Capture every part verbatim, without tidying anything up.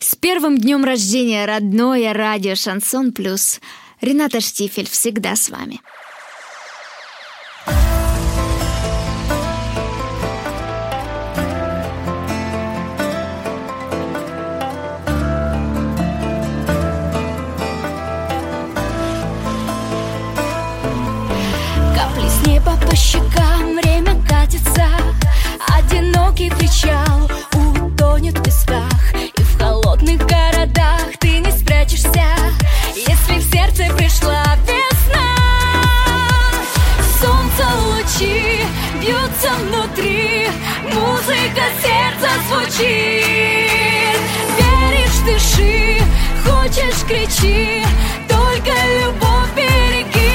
С первым днем рождения, родное радио «Шансон Плюс». Рената Штифель всегда с вами. Капли с неба по щекам, время катится. Одинокий причал утонет в песках. И в холодных городах ты не спрячешься, если в сердце пришла весна. Солнце лучи бьются внутри, музыка сердца звучит. Веришь, дыши, хочешь, кричи, только любовь береги.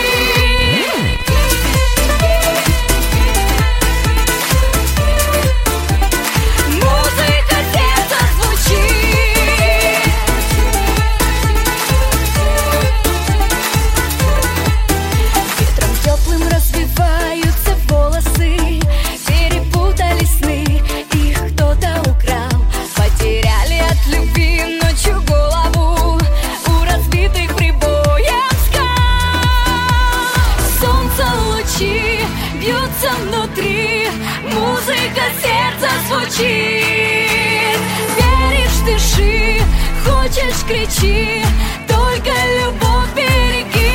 Внутри музыка сердца звучит. Веришь, дыши, хочешь, кричи, только любовь береги.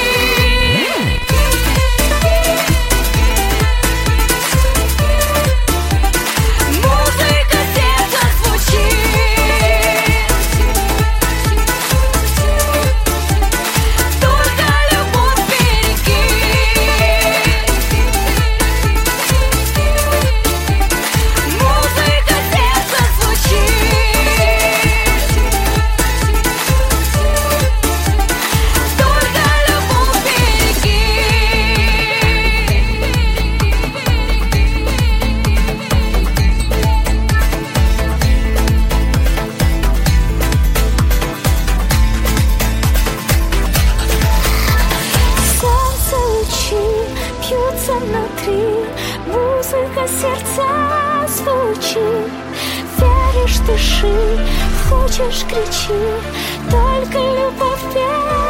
Музыка сердца звучит. Только любовь береги. Внутри музыка сердца звучит. Веришь, дыши, хочешь, кричи, только любовь.